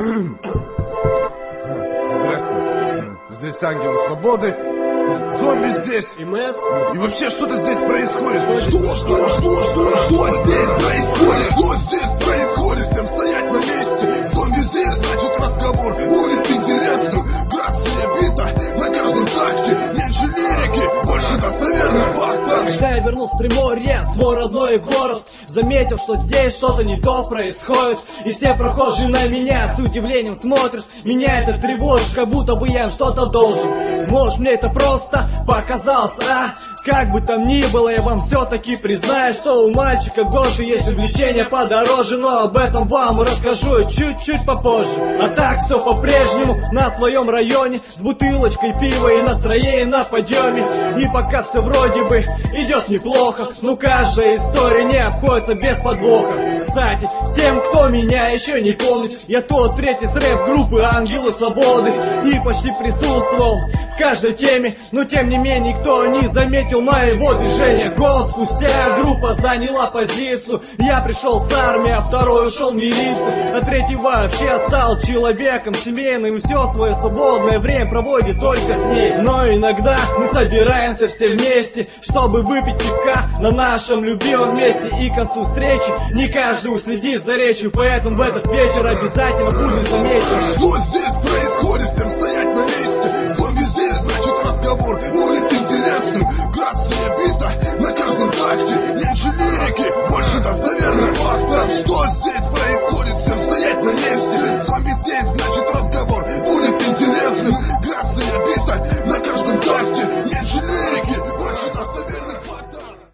Здрасте. Здесь Ангелы Свободы. Зомби здесь. И МС. И вообще что-то здесь происходит. Что здесь происходит? Что здесь происходит? Всем стоять на месте. Зомби здесь, значит разговор будет интересным. Грация бита на каждом такте. Меньше лирики, больше достоверных фактов. Когда я вернул с Приморья, свой родной город, заметил, что здесь что-то не то происходит. И все прохожие на меня с удивлением смотрят. Меня это тревожит, как будто бы я что-то должен. Может, мне это просто показалось, а? Как бы там ни было, я вам все-таки признаю, что у мальчика Гоши есть увлечение подороже. Но об этом вам расскажу чуть-чуть попозже. А так все по-прежнему на своем районе, с бутылочкой пива и настроение на подъеме. И пока все вроде бы идет неплохо, но каждая история не обходится без подвоха. Кстати, тем, кто меня еще не помнит, я тот третий с рэп-группы Ангелы Свободы. И почти присутствовал в каждой теме, но тем не менее никто не заметил моего движения. Год спустя группа заняла позицию. Я пришел с армии, а второй ушел в милицию, а третий вообще стал человеком семейным и все свое свободное время проводит только с ней. Но иногда мы собираемся все вместе, чтобы выпить пивка на нашем любимом месте. И к концу встречи не каждый уследит за речью, поэтому в этот вечер обязательно будет замечен. Что здесь происходит? Всем стоять